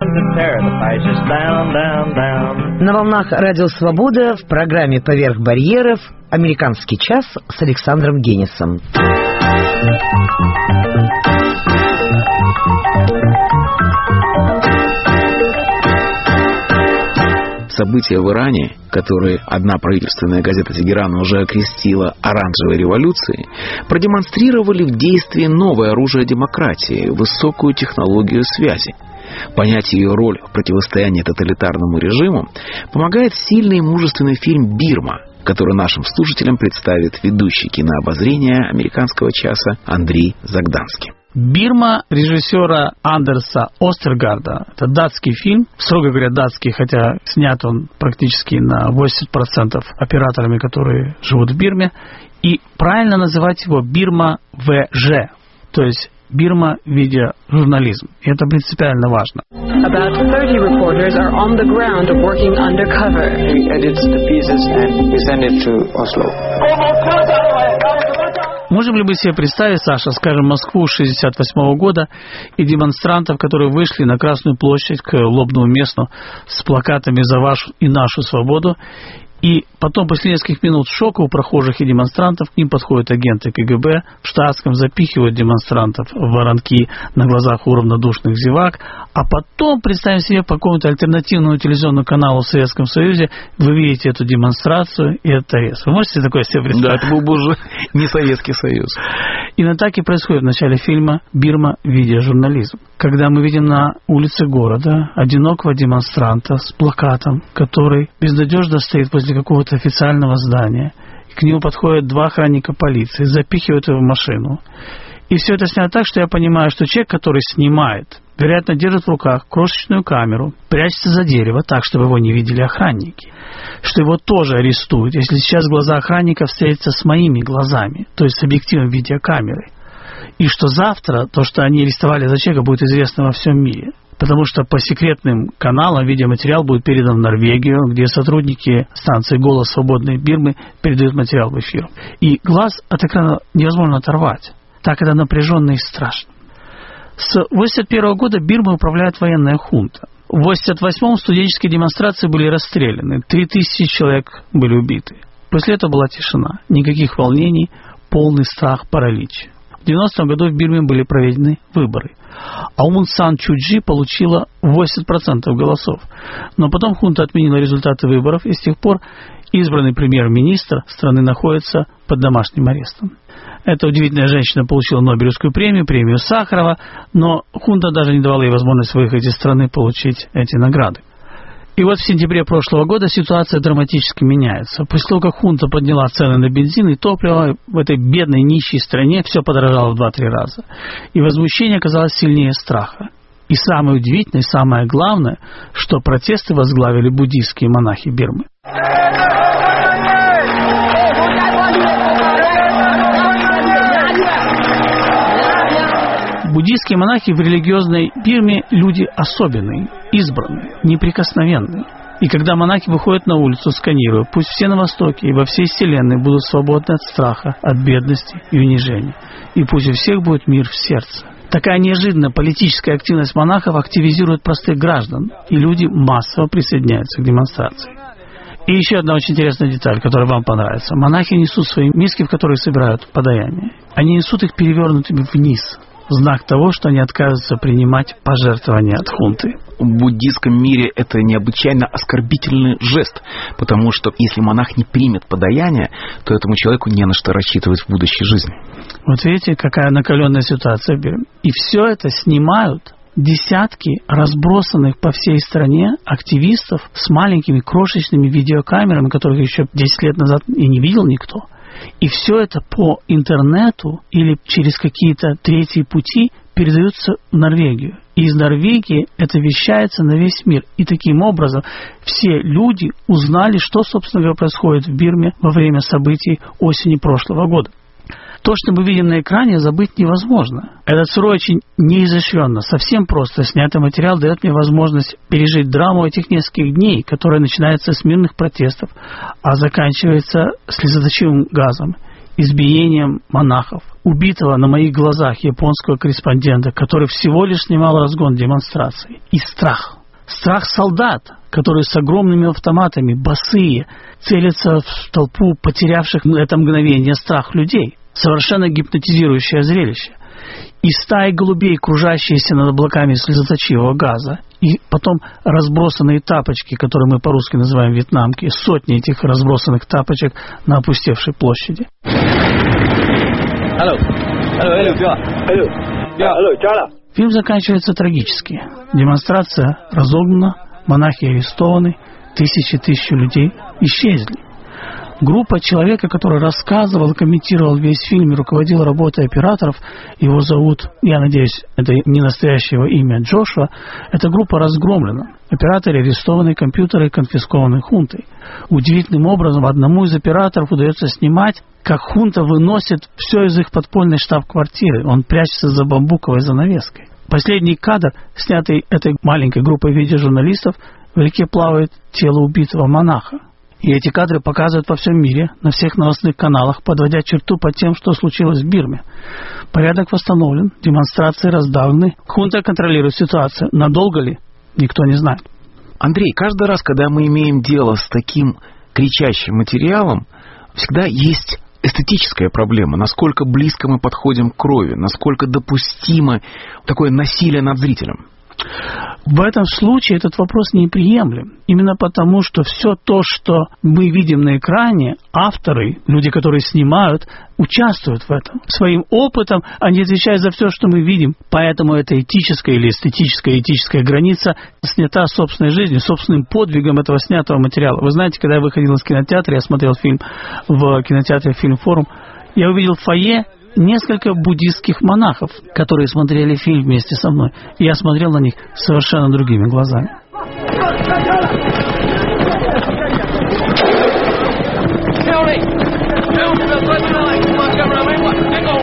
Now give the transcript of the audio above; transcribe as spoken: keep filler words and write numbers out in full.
На волнах Радио Свобода в программе «Поверх барьеров» «Американский час» с Александром Генисом. События в Иране, которые одна правительственная газета Тегерана уже окрестила «оранжевой революцией», продемонстрировали в действии новое оружие демократии – высокую технологию связи. Понять ее роль в противостоянии тоталитарному режиму помогает сильный и мужественный фильм «Бирма», который нашим слушателям представит ведущий кинообозрения «Американского часа» Андрей Загданский. «Бирма» режиссера Андерса Остергарда. Это датский фильм, строго говоря, датский, хотя снят он практически на восемьдесят процентов операторами, которые живут в Бирме. И правильно называть его «Бирма ВЖ», то есть «Бирма видеожурнализм». И это принципиально важно. About thirty reporters are on the ground working undercover. We edit the pieces and we send it to Oslo. Можем ли мы себе представить, Саша, скажем, Москву шестьдесят восьмого года и демонстрантов, которые вышли на Красную площадь к Лобному месту с плакатами «За вашу и нашу свободу», и потом, после нескольких минут шока у прохожих и демонстрантов, к ним подходят агенты КГБ в штатском, запихивают демонстрантов в воронки на глазах у равнодушных зевак, а потом, представим себе, по какому-то альтернативному телевизионному каналу в Советском Союзе вы видите эту демонстрацию и это арест. Вы можете такое себе представить? Да, это был бы уже не Советский Союз. Именно так и происходит в начале фильма «Бирма. Видеожурнализм». Когда мы видим на улице города одинокого демонстранта с плакатом, который безнадежно стоит возле какого-то официального здания, и к нему подходят два охранника полиции, запихивают его в машину. И все это снято так, что я понимаю, что человек, который снимает, вероятно, держит в руках крошечную камеру, прячется за дерево так, чтобы его не видели охранники, что его тоже арестуют, если сейчас глаза охранника встретятся с моими глазами, то есть с объективом видеокамеры. И что завтра то, что они арестовали за человека, будет известно во всем мире. Потому что по секретным каналам видеоматериал будет передан в Норвегию, где сотрудники станции «Голос свободной Бирмы» передают материал в эфир. И глаз от экрана невозможно оторвать. Так это напряженно и страшно. С восемьдесят первого года Бирмой управляет военная хунта. В восемьдесят восьмом студенческие демонстрации были расстреляны. Три тысячи человек были убиты. После этого была тишина. Никаких волнений, полный страх, паралич. В девяностом году в Бирме были проведены выборы. Аун Сан Су Чжи получила восемьдесят процентов голосов. Но потом хунта отменила результаты выборов, и с тех пор избранный премьер-министр страны находится под домашним арестом. Эта удивительная женщина получила Нобелевскую премию, премию Сахарова, но хунта даже не давала ей возможность выехать из страны получить эти награды. И вот в сентябре прошлого года ситуация драматически меняется. После того, как хунта подняла цены на бензин и топливо, в этой бедной, нищей стране все подорожало в два-три раза. И возмущение оказалось сильнее страха. И самое удивительное, и самое главное, что протесты возглавили буддийские монахи Бирмы. Буддийские монахи в религиозной Бирме люди особенные, избранные, неприкосновенные. И когда монахи выходят на улицу, сканируя, пусть все на Востоке и во всей Вселенной будут свободны от страха, от бедности и унижения. И пусть у всех будет мир в сердце. Такая неожиданная политическая активность монахов активизирует простых граждан, и люди массово присоединяются к демонстрации. И еще одна очень интересная деталь, которая вам понравится. Монахи несут свои миски, в которые собирают подаяние. Они несут их перевернутыми вниз, в знак того, что они отказываются принимать пожертвования от хунты. В буддийском мире это необычайно оскорбительный жест, потому что если монах не примет подаяние, то этому человеку не на что рассчитывать в будущей жизни. Вот видите, какая накаленная ситуация в Бирме. И все это снимают десятки разбросанных по всей стране активистов с маленькими крошечными видеокамерами, которых еще десять лет назад и не видел никто. И все это по интернету или через какие-то третьи пути передаются в Норвегию. И из Норвегии это вещается на весь мир. И таким образом все люди узнали, что, собственно говоря, происходит в Бирме во время событий осени прошлого года. То, что мы видим на экране, забыть невозможно. Этот сырой, очень неизощренно, совсем просто снятый материал дает мне возможность пережить драму этих нескольких дней, которая начинается с мирных протестов, а заканчивается слезоточивым газом, избиением монахов, убитого на моих глазах японского корреспондента, который всего лишь снимал разгон демонстраций, и страх. Страх солдат, которые с огромными автоматами, босые, целятся в толпу потерявших на это мгновение страх людей. Совершенно гипнотизирующее зрелище. И стаи голубей, кружащиеся над облаками слезоточивого газа, и потом разбросанные тапочки, которые мы по-русски называем вьетнамки, сотни этих разбросанных тапочек на опустевшей площади. Hello. Hello, hello, hello. Hello, hello. Фильм заканчивается трагически. Демонстрация разогнана, монахи арестованы, тысячи-тысячи людей исчезли. Группа человека, который рассказывал, комментировал весь фильм и руководил работой операторов, его зовут, я надеюсь, это не настоящее его имя, Джошуа, эта группа разгромлена. Операторы арестованы, компьютеры конфискованы хунтой. Удивительным образом одному из операторов удается снимать, как хунта выносит все из их подпольной штаб-квартиры. Он прячется за бамбуковой занавеской. Последний кадр, снятый этой маленькой группой видеожурналистов, в реке плавает тело убитого монаха. И эти кадры показывают во всем мире, на всех новостных каналах, подводя черту под тем, что случилось в Бирме. Порядок восстановлен, демонстрации раздавлены, хунта контролирует ситуацию. Надолго ли? Никто не знает. Андрей, каждый раз, когда мы имеем дело с таким кричащим материалом, всегда есть эстетическая проблема. Насколько близко мы подходим к крови, насколько допустимо такое насилие над зрителем. В этом случае этот вопрос неприемлем. Именно потому, что все то, что мы видим на экране, авторы, люди, которые снимают, участвуют в этом. Своим опытом они отвечают за все, что мы видим. Поэтому эта этическая или эстетическая этическая граница снята собственной жизнью, собственным подвигом этого снятого материала. Вы знаете, когда я выходил из кинотеатра, я смотрел фильм в кинотеатре «Фильм-форум», я увидел в фойе несколько буддистских монахов, которые смотрели фильм вместе со мной. И я смотрел на них совершенно другими глазами.